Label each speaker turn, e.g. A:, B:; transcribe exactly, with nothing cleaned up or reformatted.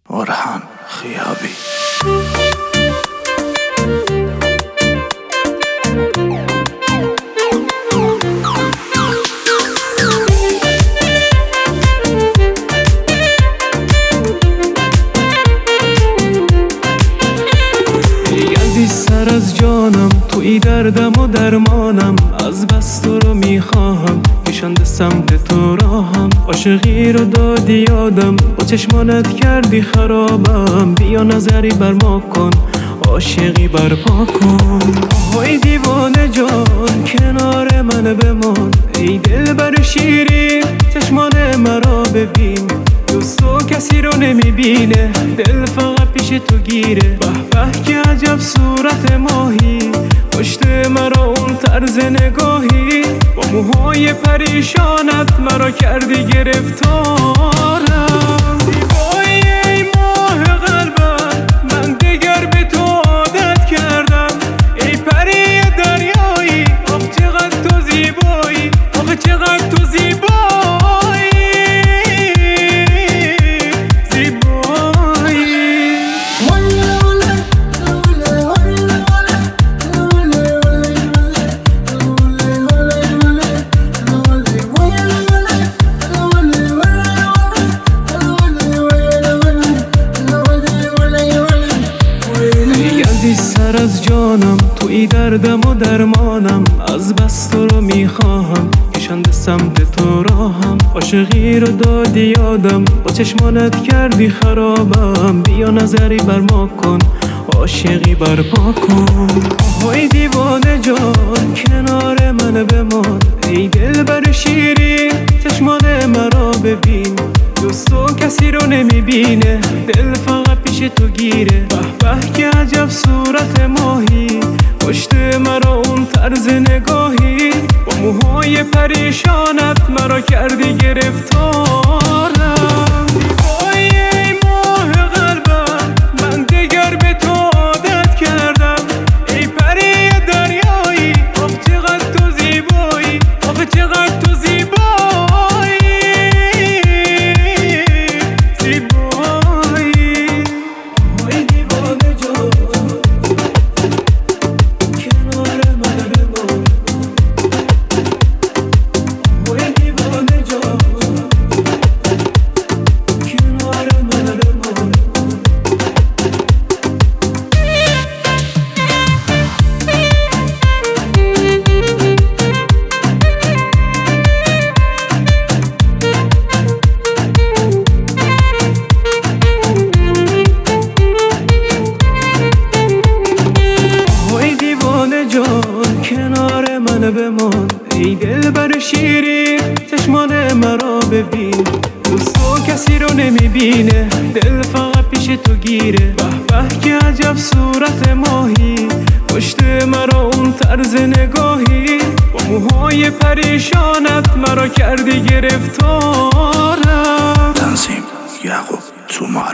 A: orhan Khiyabi.
B: سر از جانم توی دردم و درمانم، از بس تو رو میخواهم کشنده سمت تو راهم. عاشقی رو دادی یادم، با چشمانت کردی خرابم. بیا نظری بر ما کن، عاشقی برپا کن. آهای دیوانه جان کنار من بمان، ای دل بر شیرین چشمان مرا ببین. جز تو کسی رو نمیبینه، دل فقط پیش تو گیره. به به که عجب صورت ماهی، پشت مرا اون طرز نگاهی. با موهای پریشانت مرا کردی گرفتارم. زیبایی ای ماه قلبم، من دیگر به تو عادت کردم. ای پری دریایی، آخ چقدر تو زیبایی، آخ چقدر تو زیبایی. سر از جانم توی دردم و درمانم، از بس تو رو میخواهم کشنده سمت تو راهم. عاشقی رو دادی یادم، با چشمانت کردی خرابم. بیا نظری بر ما کن، عاشقی برپا کن. آهای دیوانه جان کنار من بمان، ای دل بر شیرین چشمان مرا ببین. جز تو کسی رو نمیبینه، دل فقط پیش تو گیره. به به که عجب صورت ماهی، پشت مرا اون طرز نگاهی. با موهای پریشانت مرا کردی گرفتارم. زیبایی ای ماه قلبم، من دیگر به تو عادت کردم. ای پری دریایی، آخ چقدر تو زیبایی، آخ چقدر تو زیبایی. کنار من بمان، ای دل بر شیرین چشمان مرا ببین. دوست تو کسی رو نمیبینه، دل فقط پیش تو گیره. به به که عجب صورت ماهی، پشت مرا اون طرز نگاهی. با موهای پریشانت مرا کردی گرفتارم.
A: تنظیم یعقوب تومار.